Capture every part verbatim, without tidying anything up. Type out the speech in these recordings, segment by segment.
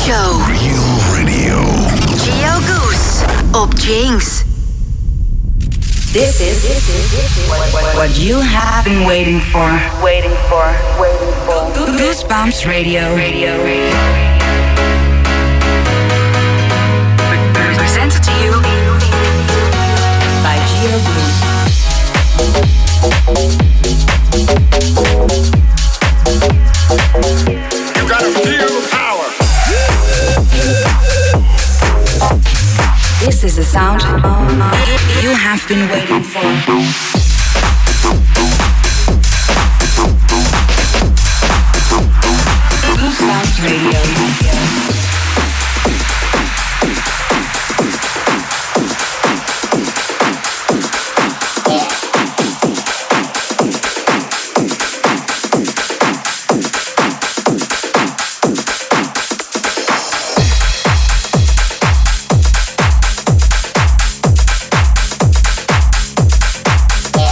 Show. Real Radio. Gio Goose op Jinx. This is what, what, what you have been waiting for. Waiting for. Waiting for. Goosebumps Radio. Radio. Radio. Presented to you by Gio Goose. You gotta feel the power. This is the sound you have been waiting for. Goosebumps Radio. Yeah.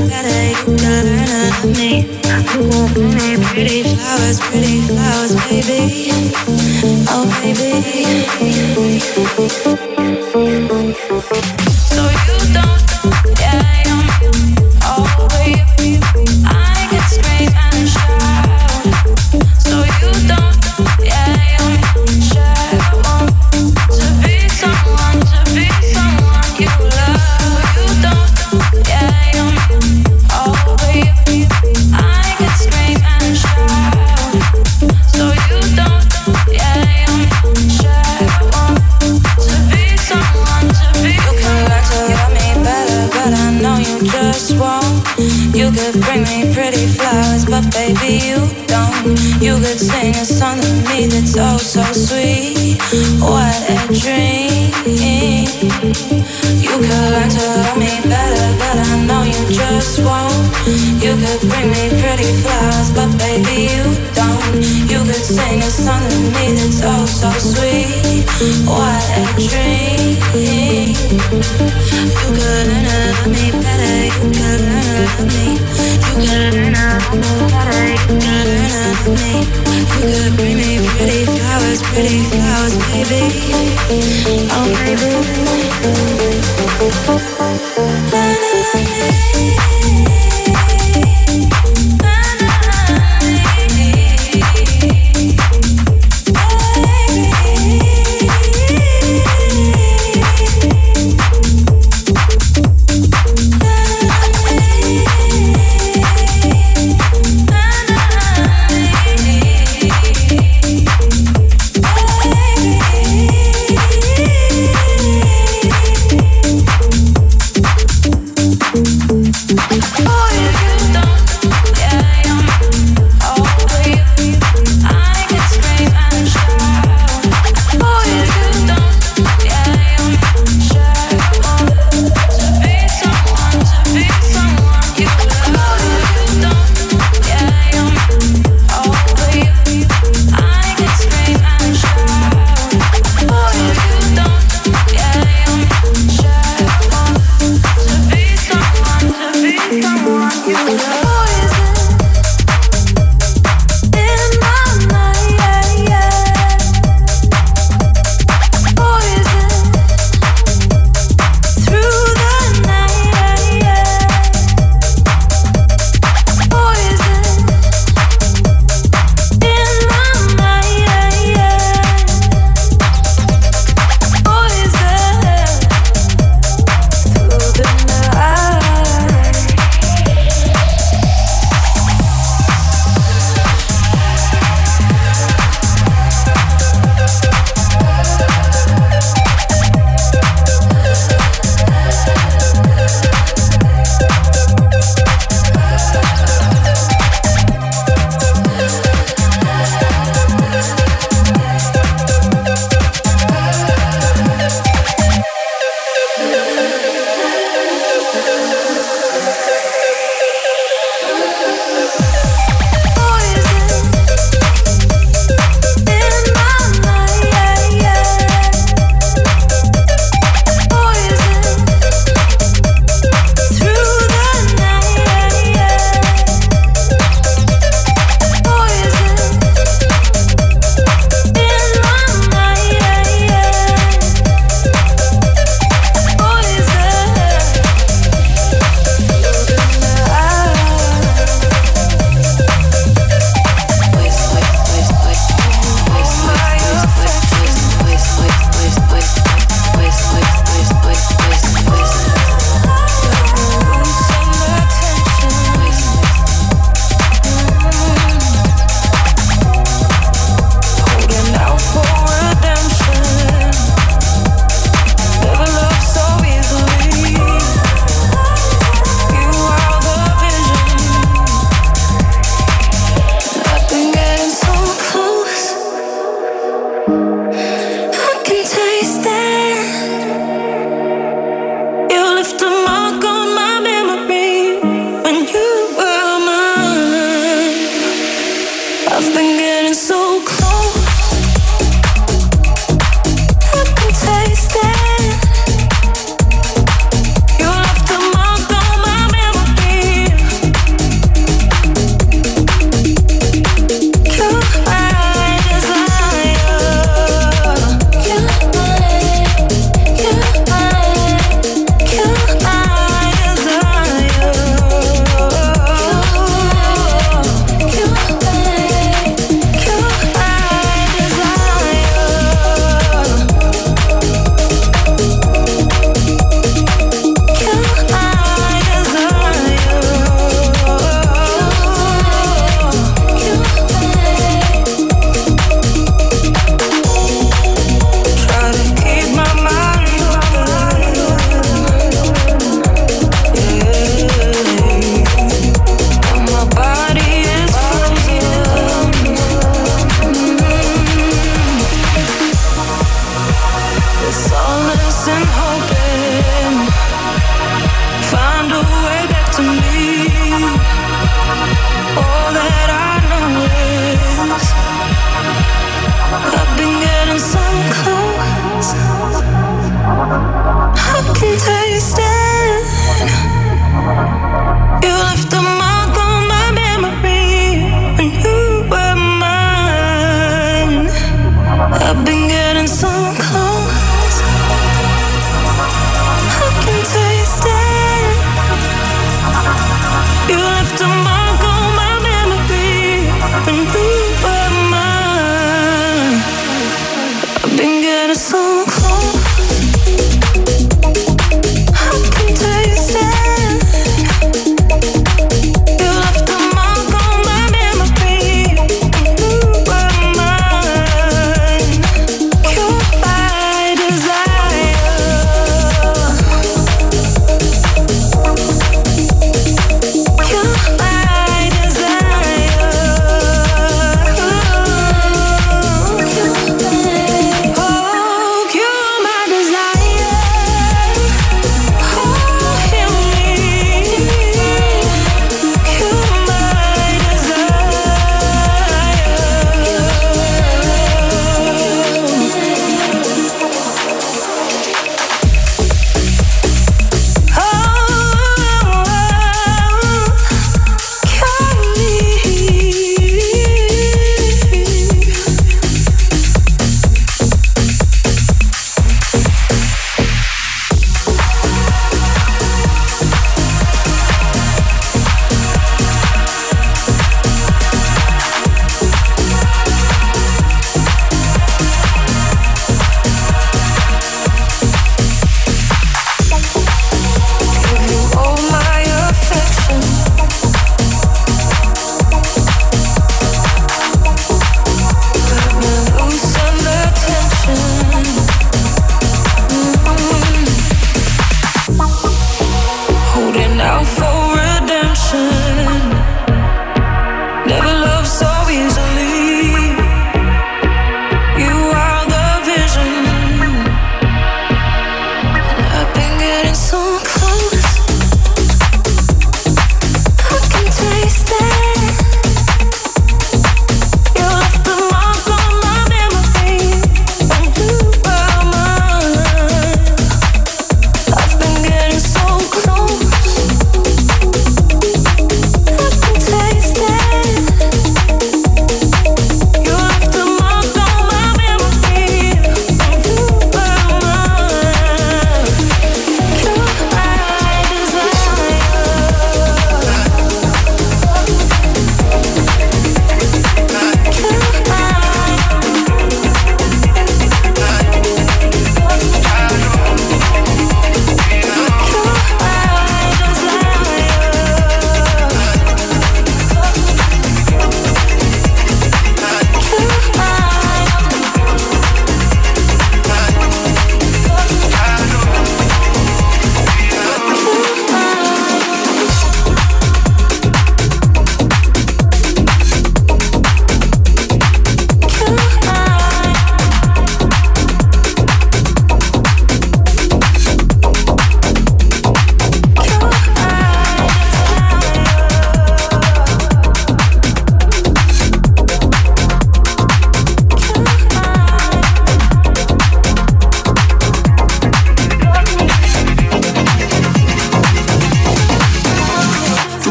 better, you can learn to love me. You gon' bring me pretty flowers, pretty flowers, baby. Oh, baby. So you don't, yeah, I'm all with you. I can scream and shout. So you don't, yeah, I'm sure I want to be someone, to be someone you love. You don't, yeah, I'm all with you. I can scream and shout. So you don't, yeah, I'm sure I want to be someone, to be. You can learn to love me better, but I know you just won't. You could bring me pretty flowers, but baby you don't. You could sing a song to me that's oh so sweet. What a dream. You could learn to love me better, but I know you just won't. You could bring me pretty flowers, but baby you don't. You could sing a song to me that's oh so sweet. What a dream. You could learn to love me better. You could learn to love me. You could learn to love me better. You could learn to love me. You could bring me pretty flowers, pretty flowers, baby. Oh, baby. Learn to love me.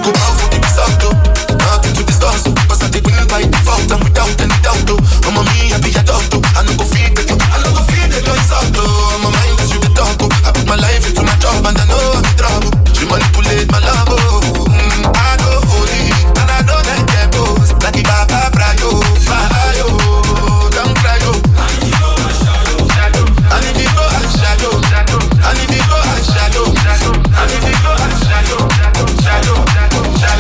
go out for the result, oh. Nothing to discuss, oh. Cause I did win by default and without any doubt, oh. I'm a me, I be a dog, oh. I no go feed the I no go feed the insult, oh. I'm a mind that you the talk, oh. I put my life into my job and I know I'm in trouble. She manipulate my love, oh. Mm, I know holy, and I know that get both. Like the Baba Frayo, Frayo, don't cry, oh. I need to go and shadow, I need to go and shadow, I need to go and shadow, shadow, shadow, shadow.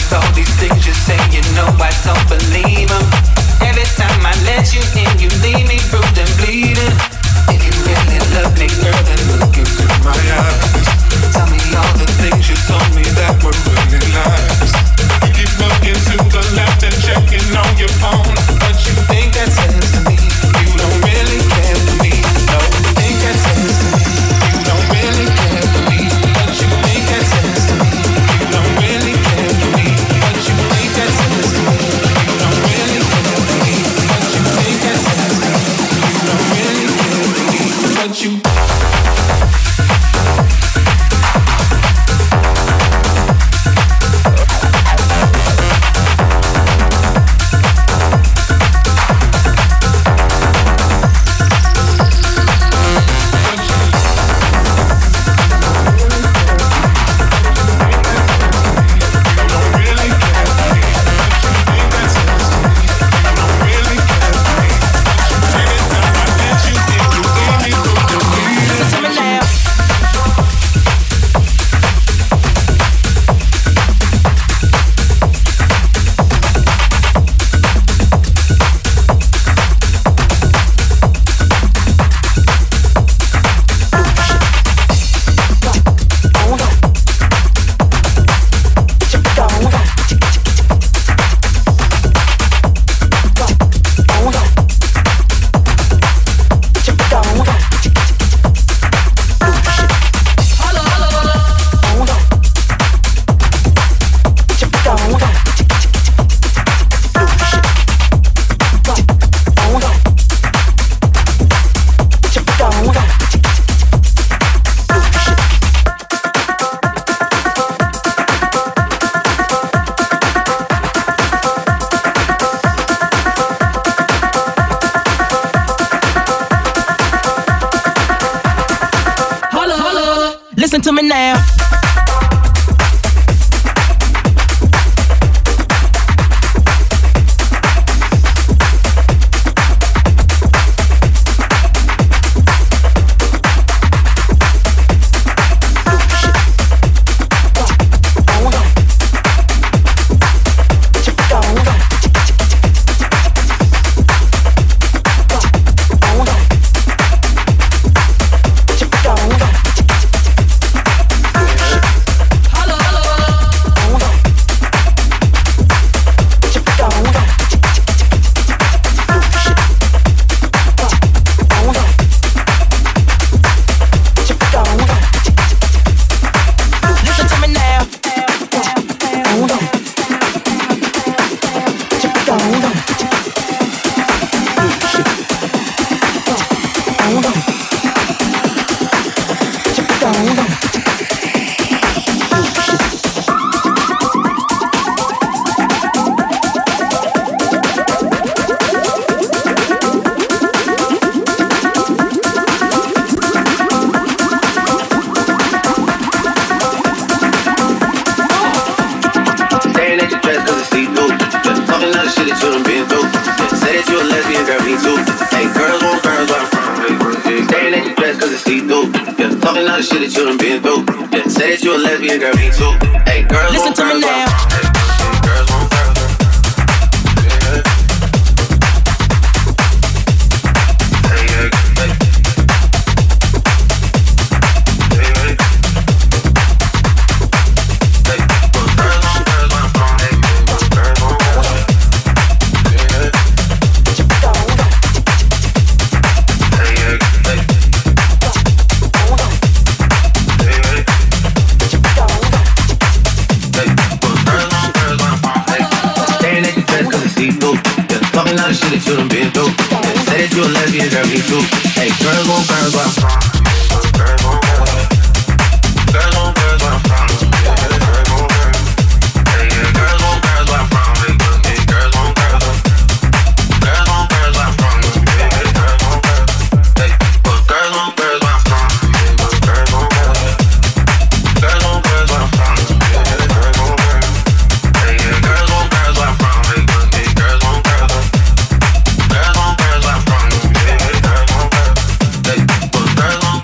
all these things you say, you know I don't believe them. Every time I let you in, you leave me bruised and bleeding. If you really love me, girl, then look into my eyes. Tell me all the things you told me that were really lies. You keep looking to the left and checking on your phone, but you think that says to me you don't really care for me. No, you think that says to me you don't really care for me. But you think that says to me you don't really care for me. But you think that says to me you don't really care for me. But you think that says to me you don't really care for me. But you listen to me now. Listen to me now. Girls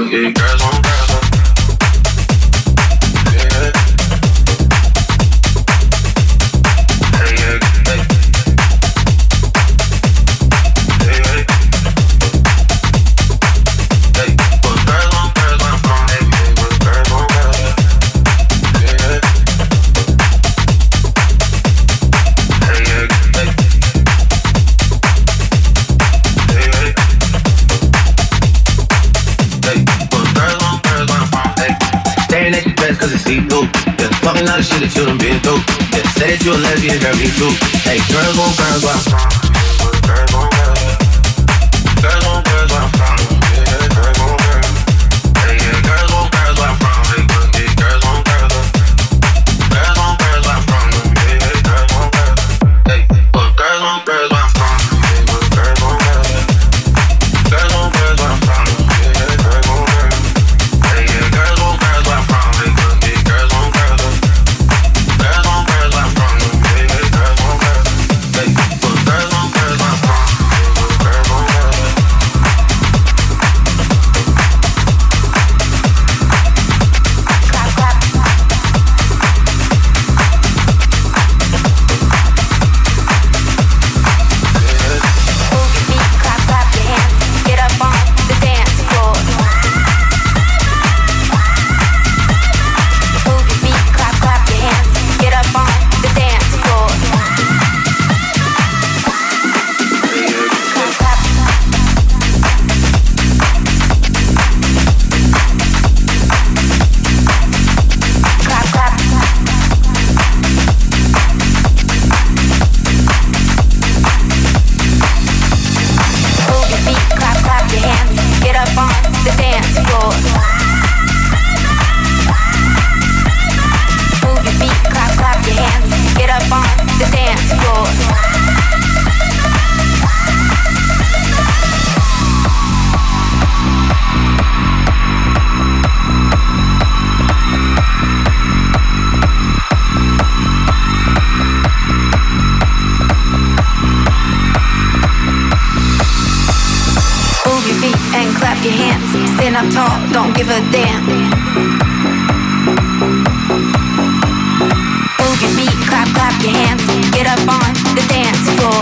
boogie, girls on girls on. Yeah. Hey, yeah, hey. Hey, hey. Hey, put girls on girls on from. Hey, hey, put girls on girls on. Yeah. Hey, yeah, hey. Hey, hey. Hey, put girls on girls on from. Hey, staring at your dress cause it's see-through. Yeah, talking all the shit that you done been through. Yeah, say that you a lesbian, girl, me too. Hey, girls on girls on from. Girls on girls on. Girls on girls on from. Yeah, girls on girls. Hey, yeah, girls on girls on from. Hey, yeah, girls on girls on. Girls on girls on from. Yeah, girls on girls. Hey, put girls on girls on from. Hey, put girls on girls on. Girls on girls on from. Yeah, girls on girls. Hey, yeah, girls on girls on from. Hey, yeah, girls on girls on. Girls on girls on from. Yeah, girls on girls. Hey, put girls on girls on from. Hey, girls on girls. Stand up tall, don't give a damn. Move your feet, clap, clap your hands. Get up on the dance floor.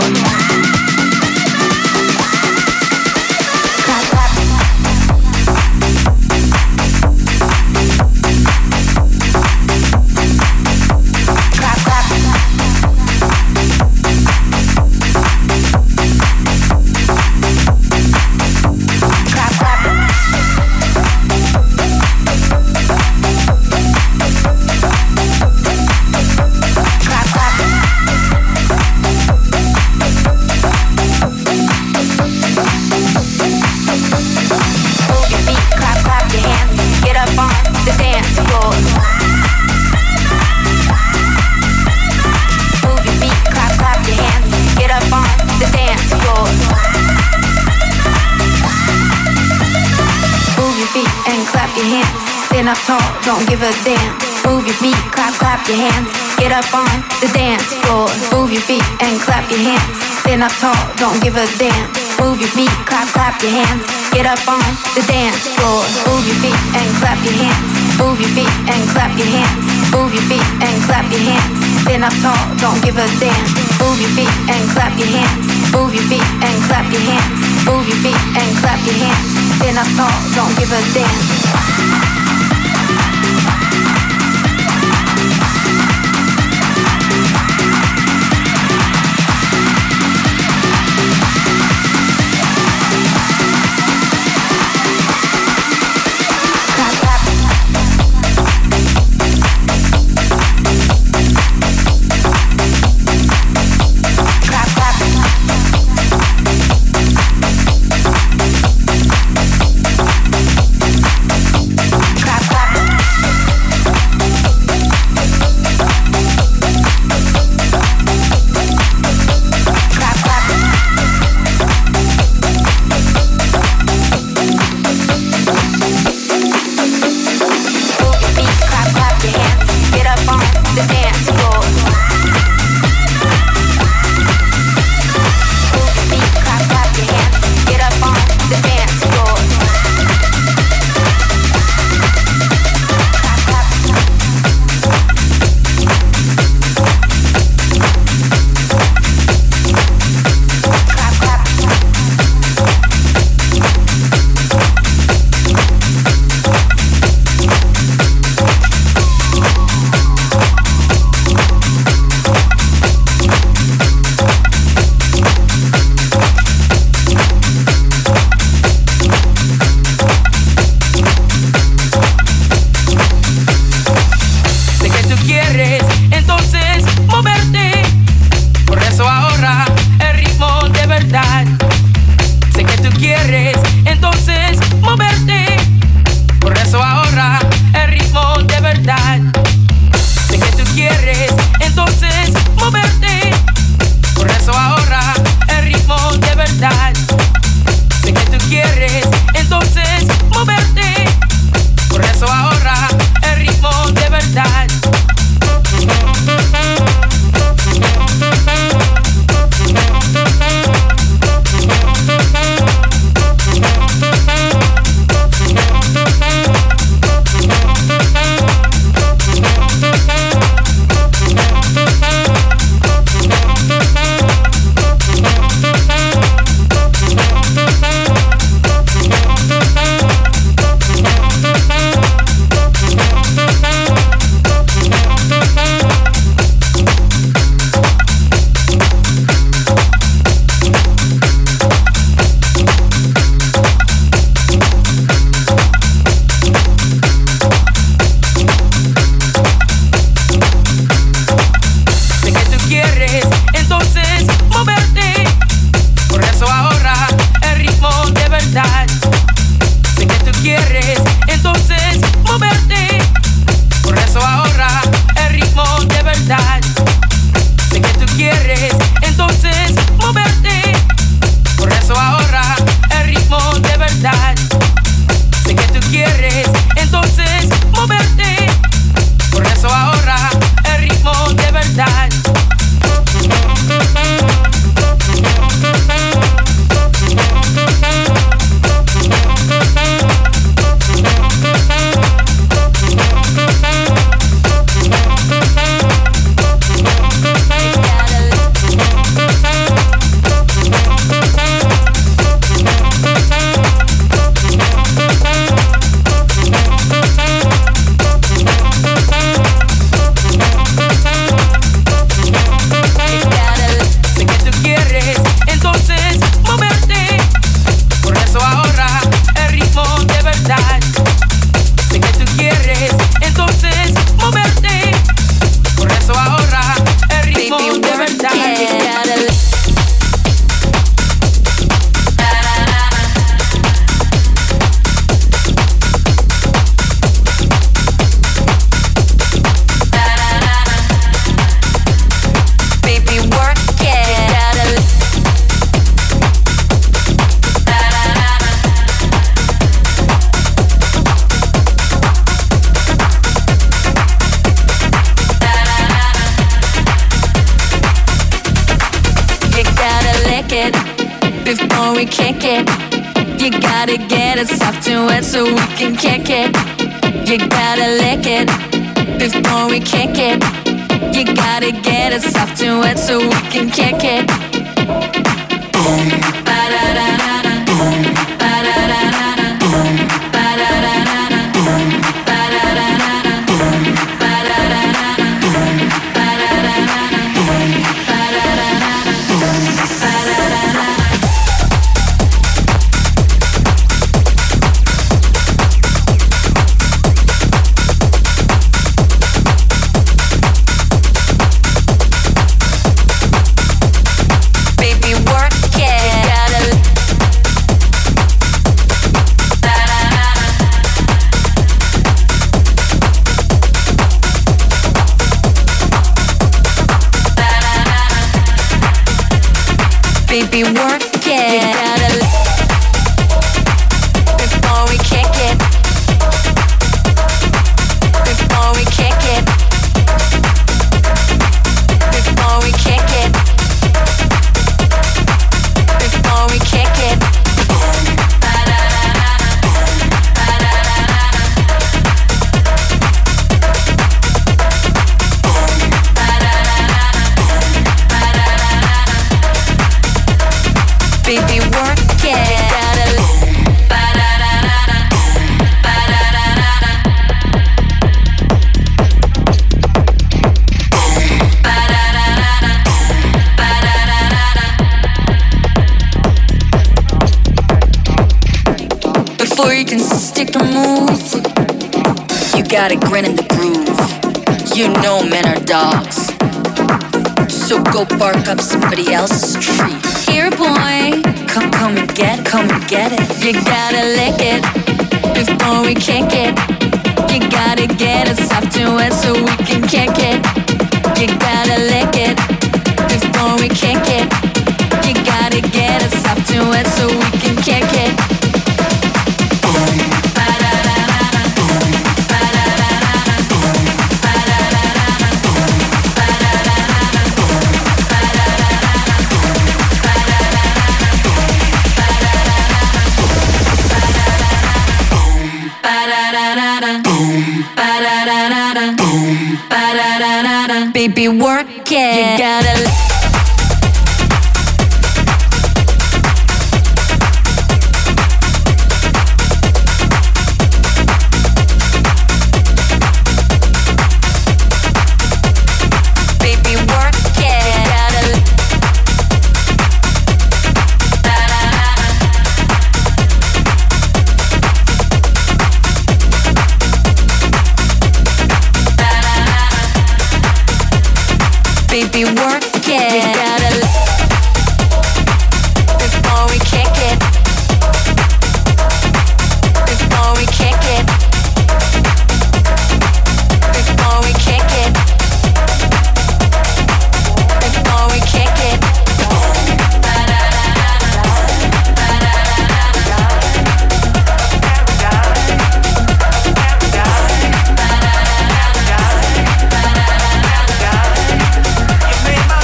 Clap, clap. Clap, clap. Clap, clap. Stand up tall, don't give a damn. Move your feet, clap, clap your hands. Get up on the dance floor. Move your feet and clap your hands. Stand up tall, don't give a damn. Move your feet, clap, clap your hands. Get up on the dance floor. Move your feet and clap your hands. Move your feet and clap your hands. Move your feet and clap your hands. Stand up tall, don't give a damn. Move your feet and clap your hands. Move your feet and clap your hands. Move your feet and clap your hands. Stand up tall, don't give a damn. dices moverte. Por eso ahora el ritmo de verdad. Before we kick it, you gotta get it soft and wet so we can kick it. You gotta lick it before we kick it. You gotta get it soft and wet so we can kick it. Boom, ba da da da da. Boom, ba da da da da. Boom, ba da da da da. Boom, ba da da da da. Boom, ba da da da da. Boom, ba da da da da. Boom, ba da da da da. Boom, ba da da da da. Baby, work it. You gotta before we kick it. Before we kick it. Before we kick it. Before we kick it. Boom, ba da da da. Boom, ba da da da. Boom, ba da da da. Boom, ba da da da. Baby, work it. Boom, ba da da da da. Boom, ba da da da da. Boom, ba da da da da. Boom, ba da da da da. Before you can stick a move, you gotta grin in the groove. You know men are dogs, so go bark up somebody else's tree. Here, boy, come, come and get, come and get it. You gotta lick it before we kick it. You gotta get it soft and wet so we can kick it. You gotta lick it before we kick it. You gotta get it soft and wet so we can kick it. Boom, ba da da da da. Boom, ba da da da da. Boom, ba da da da da. Boom, ba da da da da. Boom, ba da da da da. Boom, ba da da da da. Boom, ba da da da da. Boom, ba da da da da. Boom, ba da da da da. Boom, ba da da da da. Baby, work it. You gotta. Baby, work it. You gotta. Da da da da. Da da da da. Baby, work it. You gotta. Before we kick it. Before we kick it. Before we kick it. Before we kick it. Boom, ba da da da da. Ba da da da da. Ba da da da da. Ba da da da da. You made my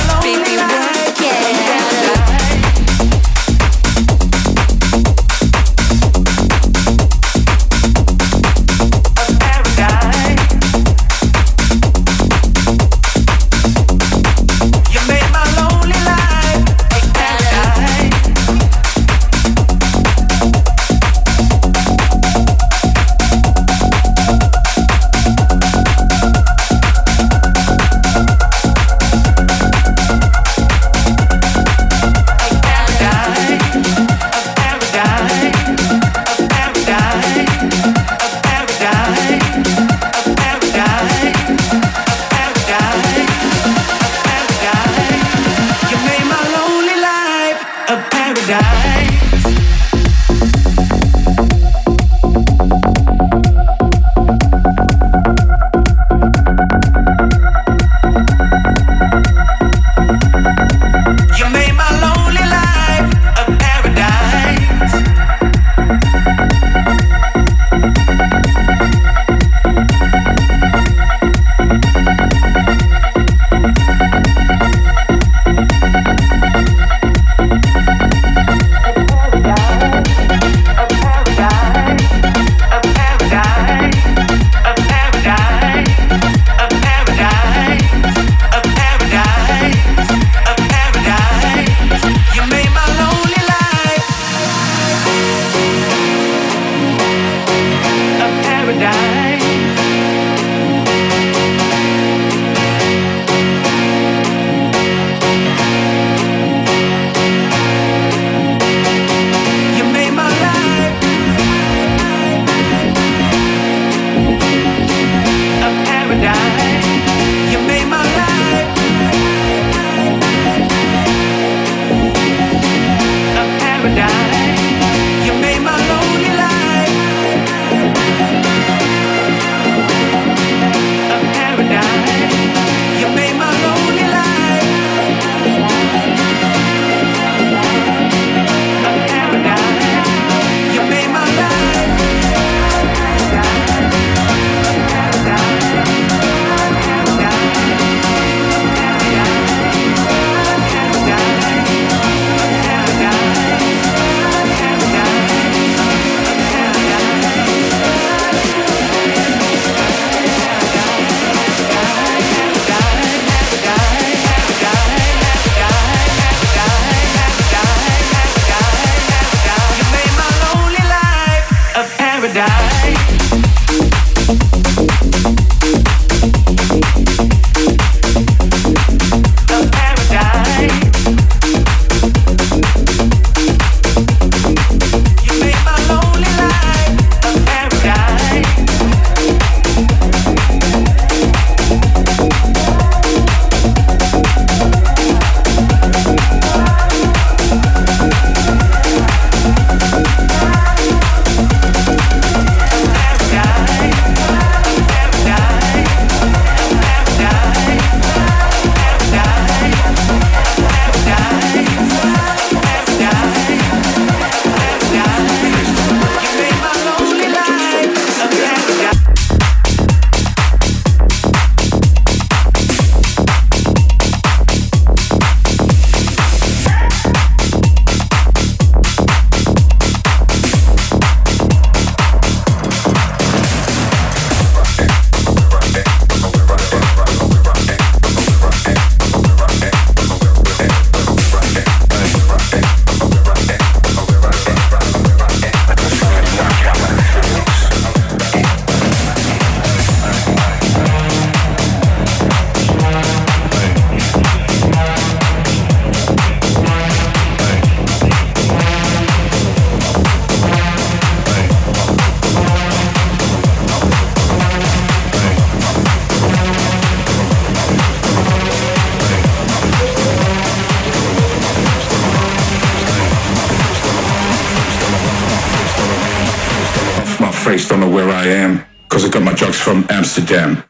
I am, cause I got my drugs from Amsterdam.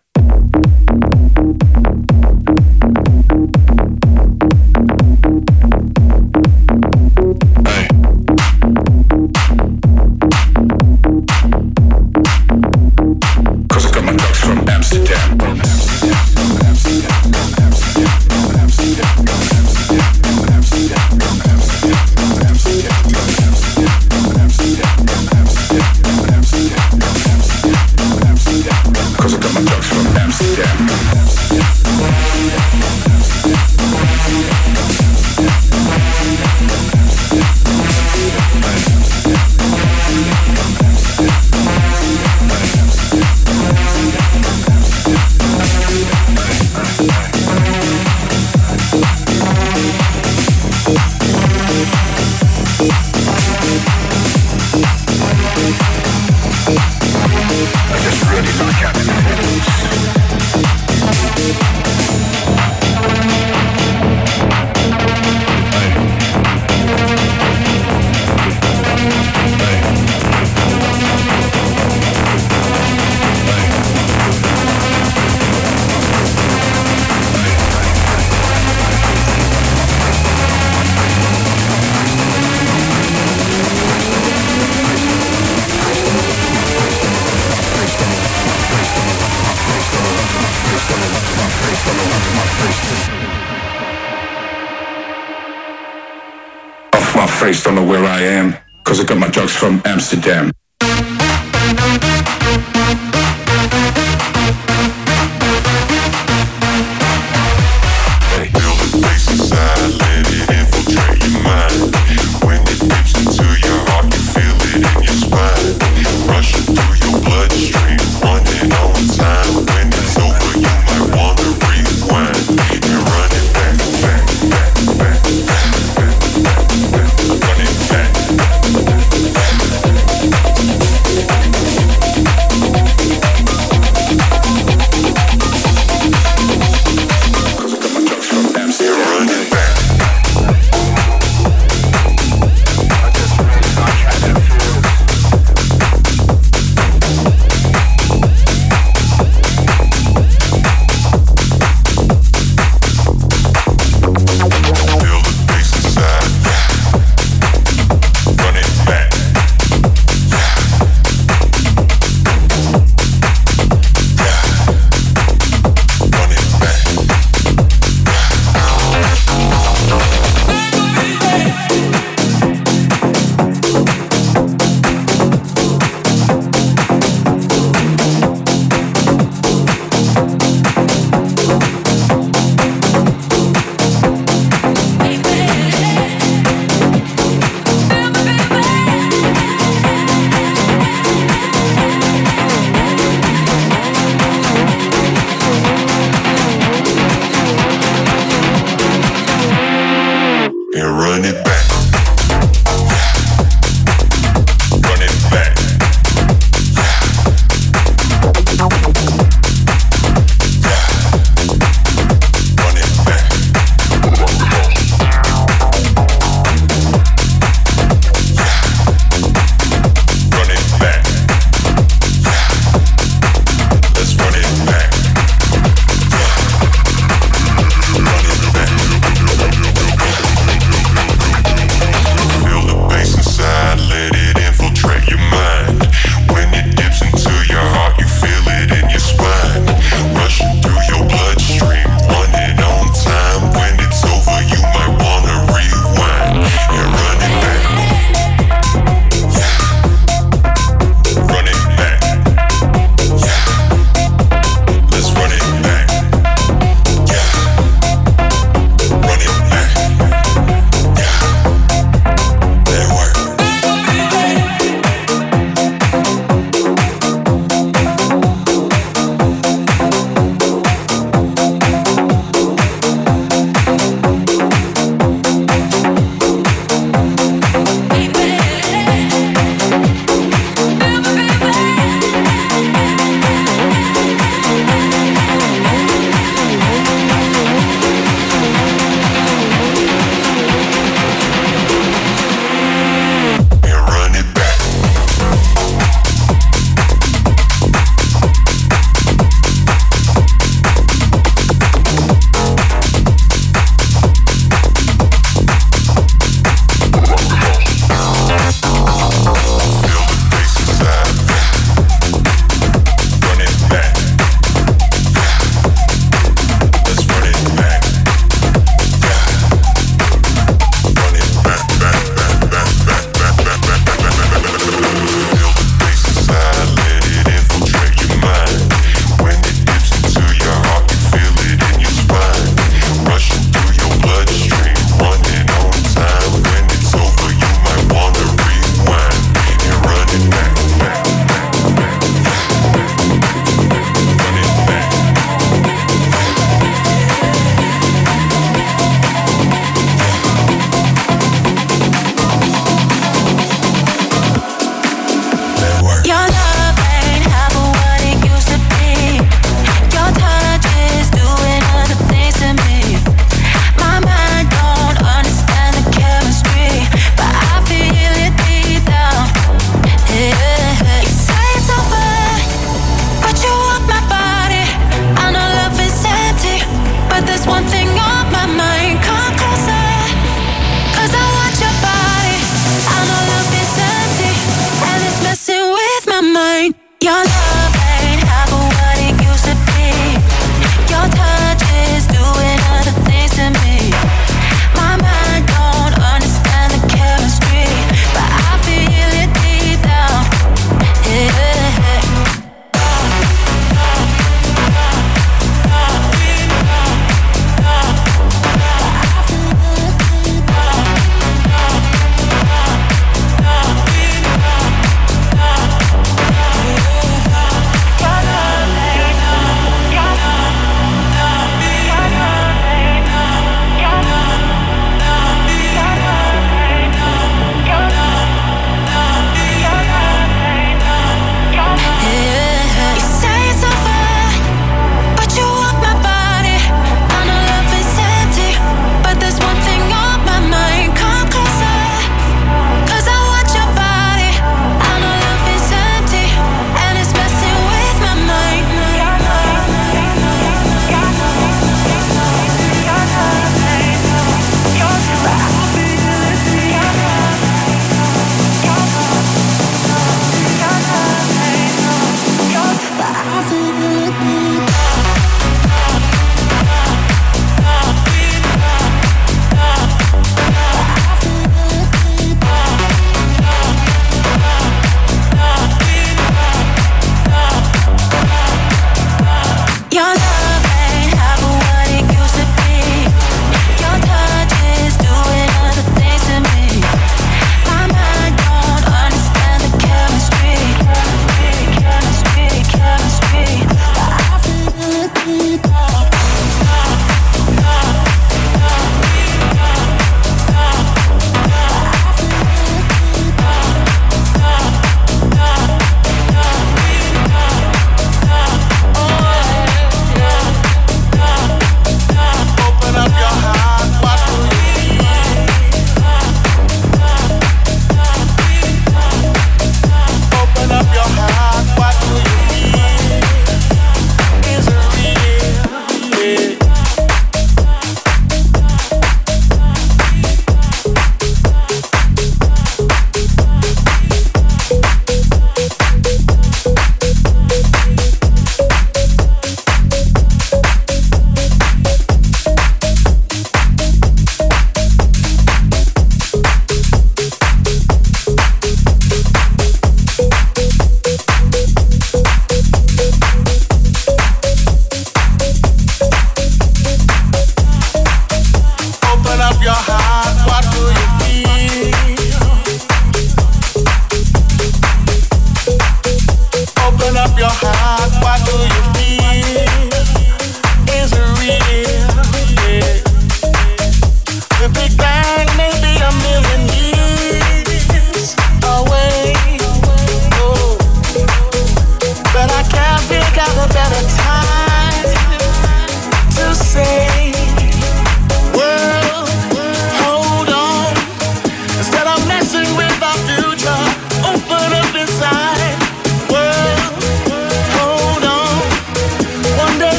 Don't know where I am, cause I got my drugs from Amsterdam. Back, back, back, back.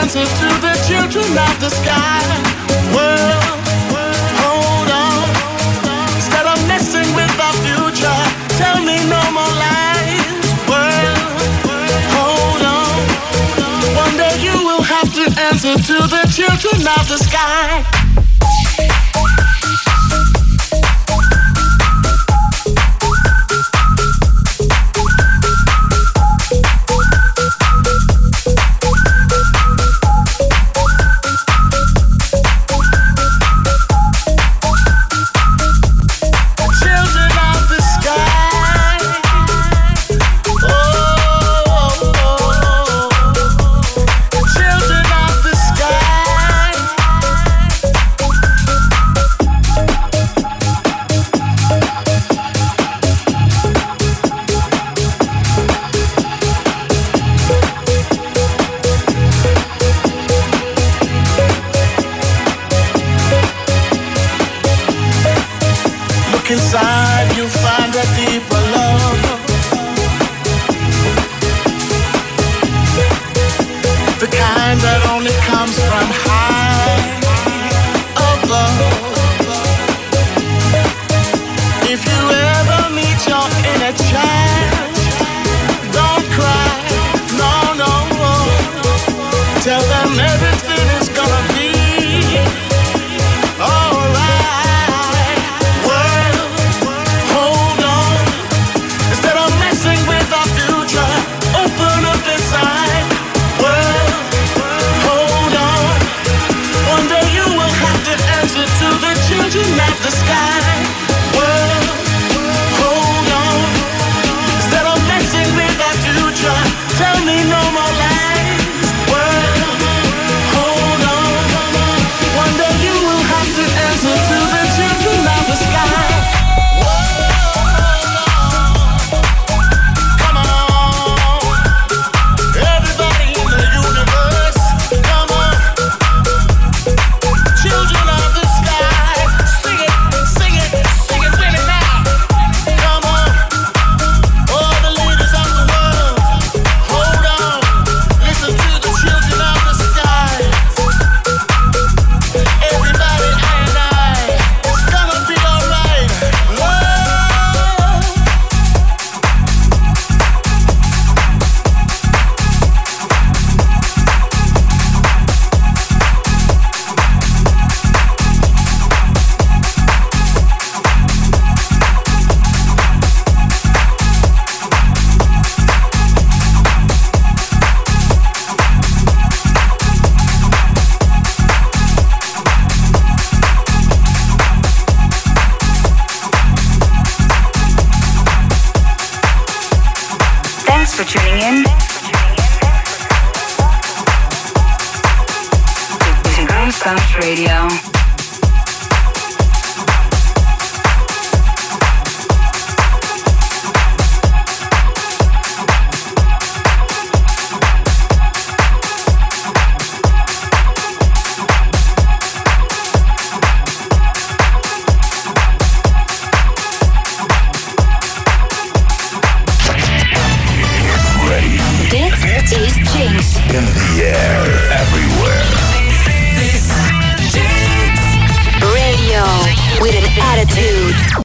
answer to the children of the sky. World, hold on. Instead of messing with our future, tell me no more lies. World, hold on. One day you will have to answer to the children of the sky. Inside you find a deeper love, the kind that only comes from high above. If you ever meet your inner child, don't cry, no, no, no. Tell them everything is gonna be alright. Children of the sky, world, hold on. Instead of messing with our future, tell me no more lies. World, hold on. One day you will have to answer to the children of the sky. For tuning in to Goosebumps Radio. Is Jinx. In the air, everywhere. This Jinx Radio with an attitude.